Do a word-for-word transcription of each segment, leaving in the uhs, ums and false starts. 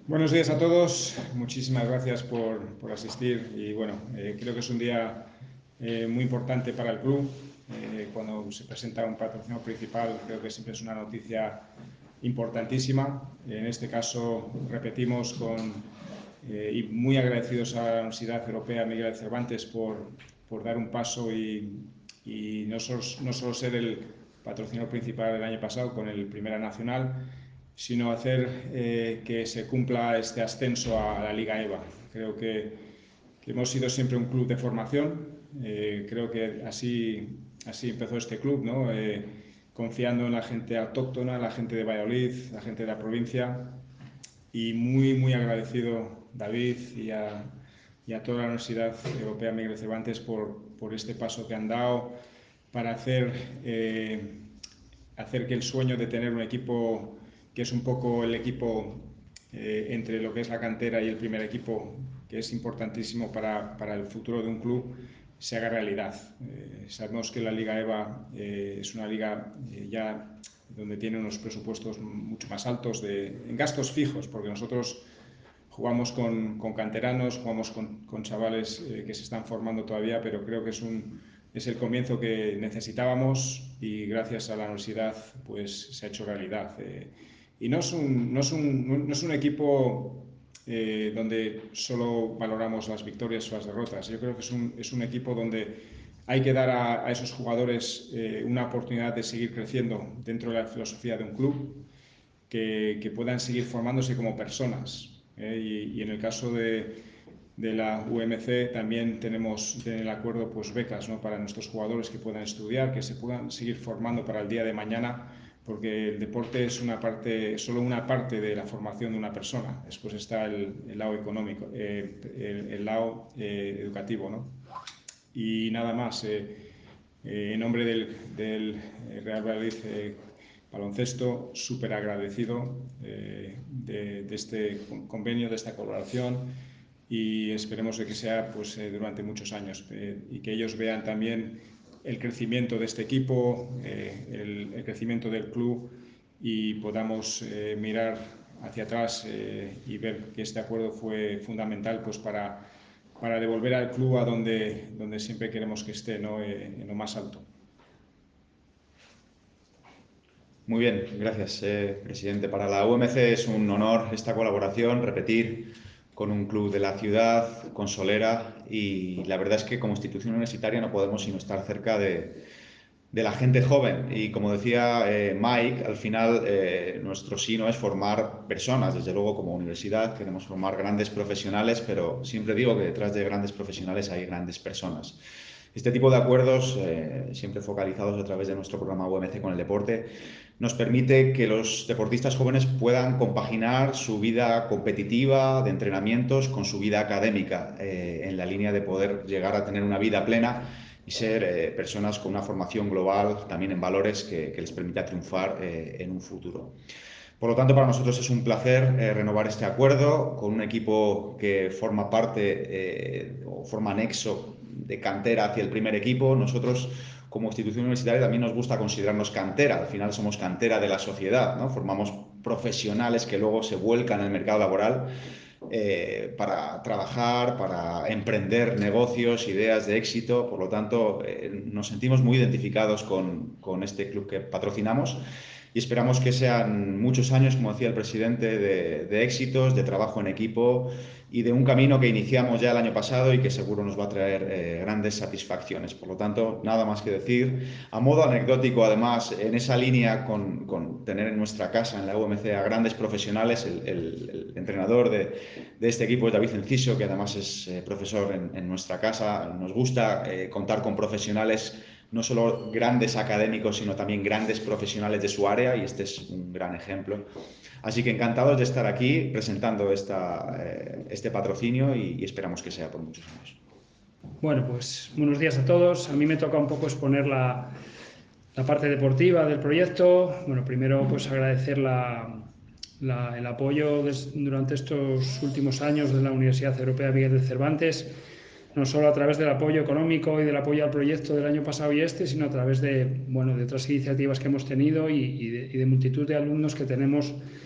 Buenos días a todos, muchísimas gracias por, por asistir y bueno, eh, creo que es un día eh, muy importante para el club. Eh, cuando se presenta un patrocinador principal creo que siempre es una noticia importantísima. En este caso repetimos con, eh, y muy agradecidos a la Universidad Europea Miguel de Cervantes por, por dar un paso y, y no, solo, no solo ser el patrocinador principal del año pasado con el Primera Nacional, sino hacer eh, que se cumpla este ascenso a la Liga EVA. Creo que, que hemos sido siempre un club de formación, eh, creo que así, así empezó este club, ¿no? Eh, confiando en la gente autóctona, la gente de Valladolid, la gente de la provincia, y muy, muy agradecido, David, y a, y a toda la Universidad Europea Miguel de Cervantes por, por este paso que han dado para hacer, eh, hacer que el sueño de tener un equipo que es un poco el equipo eh, entre lo que es la cantera y el primer equipo, que es importantísimo para, para el futuro de un club, se haga realidad. Eh, sabemos que la Liga EVA eh, es una liga eh, ya donde tiene unos presupuestos mucho más altos de, en gastos fijos, porque nosotros jugamos con, con canteranos, jugamos con, con chavales eh, que se están formando todavía, pero creo que es, un, es el comienzo que necesitábamos y gracias a la universidad pues se ha hecho realidad. Eh, y no es un, no es un, no es un equipo eh, donde solo valoramos las victorias o las derrotas. Yo creo que es un, es un equipo donde hay que dar a, a esos jugadores eh, una oportunidad de seguir creciendo dentro de la filosofía de un club, que, que puedan seguir formándose como personas. ¿eh? Y, y en el caso de, de la U M C también tenemos en el acuerdo pues, becas, ¿no? Para nuestros jugadores que puedan estudiar, que se puedan seguir formando para el día de mañana, porque el deporte es una parte, solo una parte de la formación de una persona. Después está el, el lado económico, eh, el, el, lado eh, educativo, ¿no? Y nada más. Eh, eh, en nombre del, del Real Valladolid eh, Baloncesto, súper agradecido eh, de, de este convenio, de esta colaboración, y esperemos de que sea pues, eh, durante muchos años eh, y que ellos vean también el crecimiento de este equipo, eh, el, el crecimiento del club, y podamos eh, mirar hacia atrás eh, y ver que este acuerdo fue fundamental pues, para, para devolver al club a donde, donde siempre queremos que esté, ¿no? eh, en lo más alto. Muy bien, gracias, eh, presidente. Para la U M C es un honor esta colaboración, repetir con un club de la ciudad, con Solera, y la verdad es que como institución universitaria no podemos sino estar cerca de, de la gente joven. Y como decía eh, Mike, al final eh, nuestro sino es formar personas. Desde luego, como universidad queremos formar grandes profesionales, pero siempre digo que detrás de grandes profesionales hay grandes personas. Este tipo de acuerdos, eh, siempre focalizados a través de nuestro programa U M C con el deporte, nos permite que los deportistas jóvenes puedan compaginar su vida competitiva de entrenamientos con su vida académica, eh, en la línea de poder llegar a tener una vida plena y ser eh, personas con una formación global, también en valores, que, que les permita triunfar eh, en un futuro. Por lo tanto, para nosotros es un placer eh, renovar este acuerdo con un equipo que forma parte eh, o forma nexo de cantera hacia el primer equipo. Nosotros, como institución universitaria, también nos gusta considerarnos cantera. Al final somos cantera de la sociedad, ¿no? Formamos profesionales que luego se vuelcan en el mercado laboral eh, para trabajar, para emprender negocios, ideas de éxito. Por lo tanto, eh, nos sentimos muy identificados con, con este club que patrocinamos y esperamos que sean muchos años, como decía el presidente, de, de éxitos, de trabajo en equipo y de un camino que iniciamos ya el año pasado y que seguro nos va a traer eh, grandes satisfacciones. Por lo tanto, nada más que decir. A modo anecdótico, además, en esa línea con, con tener en nuestra casa, en la U M C, a grandes profesionales, el, el, el entrenador de, de este equipo es David Enciso, que además es eh, profesor en, en nuestra casa. Nos gusta eh, contar con profesionales, no solo grandes académicos, sino también grandes profesionales de su área, y este es un gran ejemplo. Así que encantados de estar aquí presentando esta, eh, este patrocinio y, y esperamos que sea por muchos años. Bueno, pues buenos días a todos. A mí me toca un poco exponer la, la parte deportiva del proyecto. Bueno, primero pues agradecer la, la, el apoyo des, durante estos últimos años de la Universidad Europea Miguel de Cervantes, no solo a través del apoyo económico y del apoyo al proyecto del año pasado y este, sino a través de, bueno, de otras iniciativas que hemos tenido y, y, de, y de multitud de alumnos que tenemos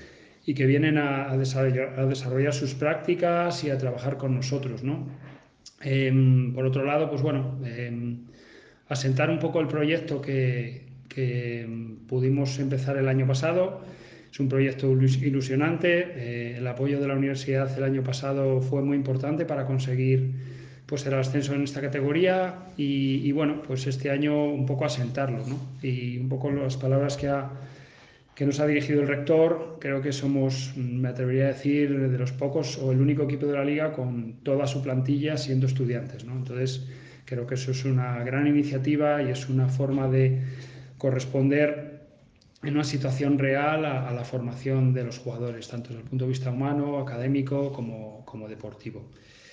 y que vienen a, a, desarrollar, a desarrollar sus prácticas y a trabajar con nosotros, ¿no? Eh, por otro lado, pues bueno, eh, asentar un poco el proyecto que, que pudimos empezar el año pasado. Es un proyecto ilusionante. Eh, el apoyo de la universidad el año pasado fue muy importante para conseguir pues, el ascenso en esta categoría y, y bueno, pues este año un poco asentarlo, ¿no? Y un poco las palabras que ha que nos ha dirigido el rector, creo que somos, me atrevería a decir, de los pocos o el único equipo de la liga con toda su plantilla siendo estudiantes, ¿no? Entonces, creo que eso es una gran iniciativa y es una forma de corresponder en una situación real a, a la formación de los jugadores, tanto desde el punto de vista humano, académico como, como deportivo.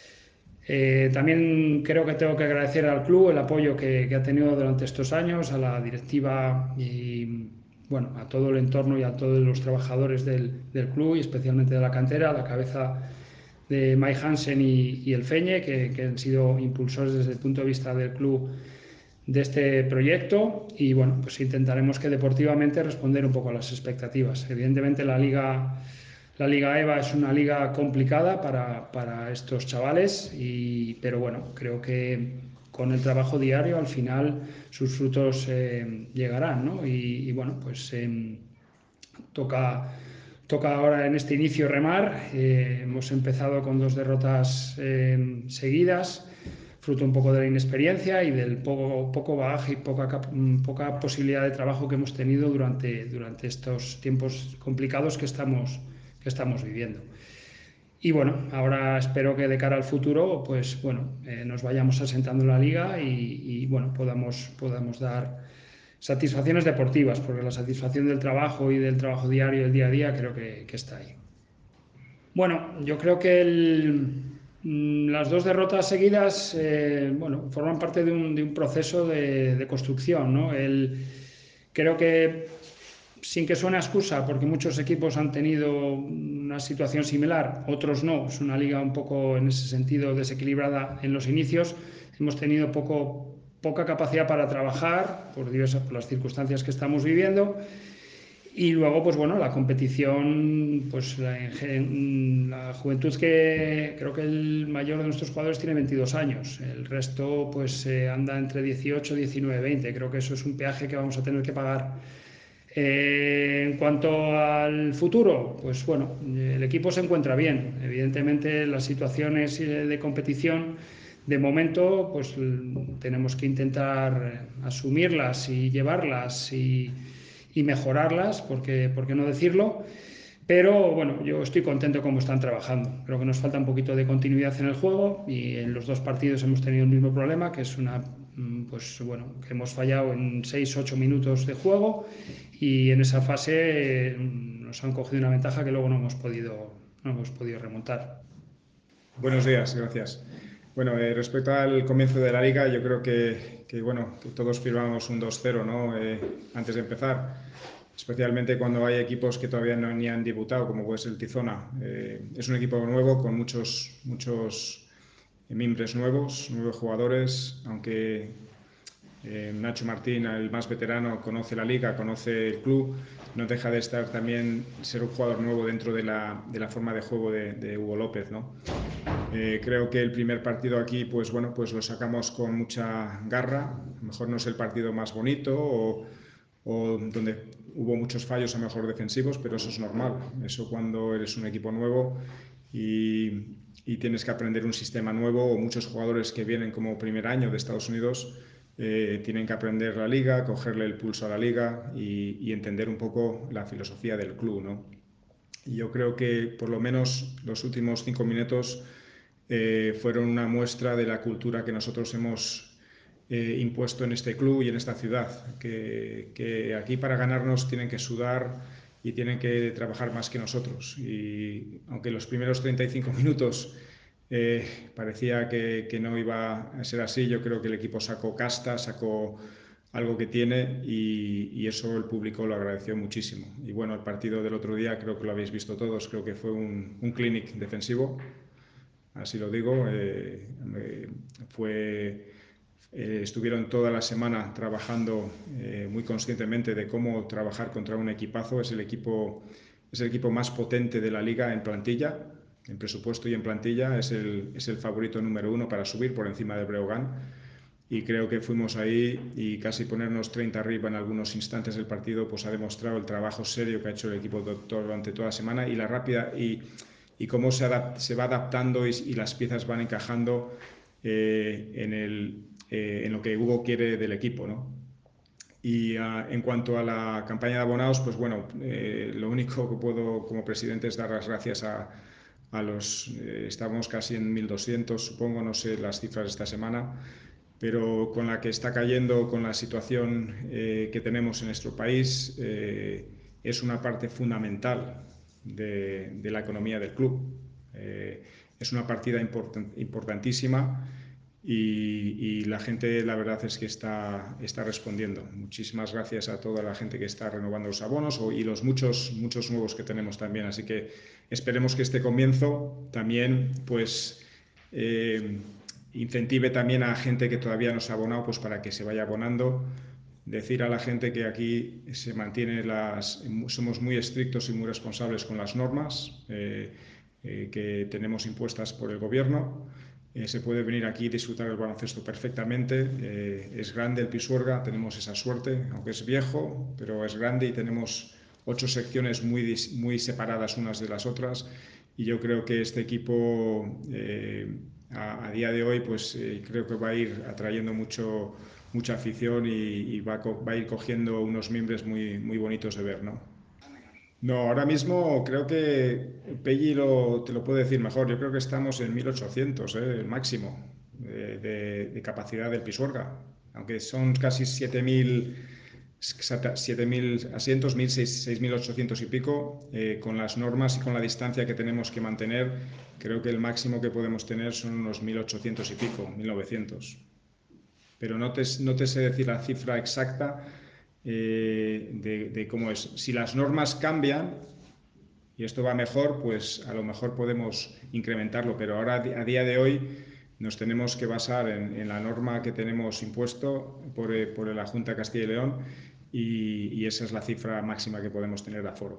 Eh, también creo que tengo que agradecer al club el apoyo que, que ha tenido durante estos años, a la directiva y bueno, a todo el entorno y a todos los trabajadores del, del club y especialmente de la cantera, a la cabeza de Mike Hansen y, y el Feñe, que, que han sido impulsores desde el punto de vista del club de este proyecto y bueno, pues intentaremos que deportivamente responder un poco a las expectativas. Evidentemente la Liga, la Liga EVA es una liga complicada para, para estos chavales, y, pero bueno, creo que con el trabajo diario al final sus frutos eh, llegarán, ¿no? Y, y bueno, pues eh, toca, toca ahora en este inicio remar. Eh, hemos empezado con dos derrotas eh, seguidas, fruto un poco de la inexperiencia y del poco, poco bagaje y poca, poca posibilidad de trabajo que hemos tenido durante, durante estos tiempos complicados que estamos, que estamos viviendo. Y bueno, ahora espero que de cara al futuro, pues bueno, eh, nos vayamos asentando en la liga y, y bueno, podamos, podamos dar satisfacciones deportivas, porque la satisfacción del trabajo y del trabajo diario, el día a día, creo que, que está ahí. Bueno, yo creo que el, las dos derrotas seguidas eh, bueno, forman parte de un, de un proceso de, de construcción, ¿no? El, creo que, sin que suene a excusa, porque muchos equipos han tenido una situación similar, otros no, es una liga un poco en ese sentido desequilibrada en los inicios, hemos tenido poco, poca capacidad para trabajar por diversas por las circunstancias que estamos viviendo. Y luego, pues bueno, la competición, pues la, la juventud, que creo que el mayor de nuestros jugadores tiene veintidós años, el resto pues eh, anda entre dieciocho, diecinueve, veinte, creo que eso es un peaje que vamos a tener que pagar. Eh, en cuanto al futuro, pues bueno, el equipo se encuentra bien, evidentemente las situaciones de competición de momento pues tenemos que intentar asumirlas y llevarlas y y mejorarlas, porque, ¿por qué no decirlo? Pero bueno, yo estoy contento cómo están trabajando. Creo que nos falta un poquito de continuidad en el juego y en los dos partidos hemos tenido el mismo problema, que es una, pues bueno, que hemos fallado en seis ocho minutos de juego y en esa fase eh, nos han cogido una ventaja que luego no hemos podido, no hemos podido remontar. Buenos días, gracias. Bueno, eh, respecto al comienzo de la liga, yo creo que, que, bueno, que todos firmamos un dos cero, ¿no? Eh, antes de empezar, especialmente cuando hay equipos que todavía no ni han debutado, como puede ser el Tizona. Eh, es un equipo nuevo con muchos, muchos miembros nuevos, nuevos jugadores, aunque eh, Nacho Martín, el más veterano, conoce la liga, conoce el club, no deja de estar también, ser un jugador nuevo dentro de la, de la forma de juego de, de Hugo López, ¿no? Eh, creo que el primer partido aquí, pues bueno, pues lo sacamos con mucha garra. A lo mejor no es el partido más bonito o, o donde hubo muchos fallos a lo mejor defensivos, pero eso es normal. Eso cuando eres un equipo nuevo y, y tienes que aprender un sistema nuevo, o muchos jugadores que vienen como primer año de Estados Unidos eh, tienen que aprender la liga, cogerle el pulso a la liga y, y entender un poco la filosofía del club, ¿no? Y yo creo que por lo menos los últimos cinco minutos eh, fueron una muestra de la cultura que nosotros hemos eh, impuesto en este club y en esta ciudad, que, que aquí para ganarnos tienen que sudar y tienen que trabajar más que nosotros. Y aunque los primeros treinta y cinco minutos eh, parecía que, que no iba a ser así, yo creo que el equipo sacó casta, sacó algo que tiene y, y eso el público lo agradeció muchísimo. Y bueno, el partido del otro día creo que lo habéis visto todos, creo que fue un, un clinic defensivo, así lo digo. Eh, eh, fue, eh, estuvieron toda la semana trabajando eh, muy conscientemente de cómo trabajar contra un equipazo. Es el equipo es el equipo más potente de la liga en plantilla, en presupuesto y en plantilla. Es el, es el favorito número uno para subir por encima del Breogán. Y creo que fuimos ahí y casi ponernos treinta arriba en algunos instantes del partido, pues ha demostrado el trabajo serio que ha hecho el equipo durante toda la semana y la rápida y, y cómo se, adapt, se va adaptando y, y las piezas van encajando eh, en, el, eh, en lo que Hugo quiere del equipo, ¿no? Y uh, en cuanto a la campaña de abonados, pues bueno, eh, lo único que puedo como presidente es dar las gracias a, a los... Eh, estamos casi en mil doscientos, supongo, no sé las cifras de esta semana, pero con la que está cayendo, con la situación eh, que tenemos en nuestro país, eh, es una parte fundamental de, de la economía del club. Eh, es una partida important, importantísima y, y la gente, la verdad es que está, está respondiendo. Muchísimas gracias a toda la gente que está renovando los abonos y los muchos, muchos nuevos que tenemos también. Así que esperemos que este comienzo también, pues... Eh, incentive también a gente que todavía no se ha abonado, pues para que se vaya abonando. Decir a la gente que aquí se mantiene las, somos muy estrictos y muy responsables con las normas eh, eh, que tenemos impuestas por el gobierno. Eh, se puede venir aquí y disfrutar del baloncesto perfectamente. Eh, es grande el Pisuerga, tenemos esa suerte, aunque es viejo, pero es grande y tenemos ocho secciones muy, muy separadas unas de las otras. Y yo creo que este equipo eh, a, a día de hoy pues eh, creo que va a ir atrayendo mucho, mucha afición y, y va, a, va a ir cogiendo unos miembros muy, muy bonitos de ver, ¿no? No, ahora mismo creo que Pelli lo, te lo puede decir mejor. Yo creo que estamos en mil ochocientos, ¿eh? El máximo de, de, de capacidad del Pisuerga, aunque son casi siete mil asientos, seis mil ochocientos y pico, eh, con las normas y con la distancia que tenemos que mantener, creo que el máximo que podemos tener son unos mil ochocientos y pico, mil novecientos. Pero no te, no te sé decir la cifra exacta eh, de, de cómo es. Si las normas cambian y esto va mejor, pues a lo mejor podemos incrementarlo, pero ahora a día de hoy nos tenemos que basar en, en la norma que tenemos impuesto por, por la Junta de Castilla y León y, y esa es la cifra máxima que podemos tener de aforo.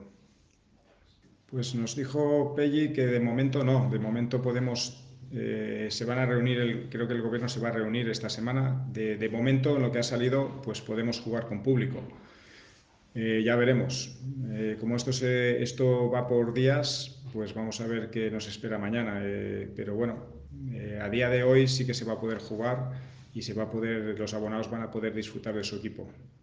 Pues nos dijo Pelli que de momento no, de momento podemos, eh, se van a reunir, el, creo que el gobierno se va a reunir esta semana, de, de momento en lo que ha salido pues podemos jugar con público. Eh, ya veremos. Eh, como esto, se, esto va por días, pues vamos a ver qué nos espera mañana. Eh, pero bueno, eh, a día de hoy sí que se va a poder jugar y se va a poder, los abonados van a poder disfrutar de su equipo.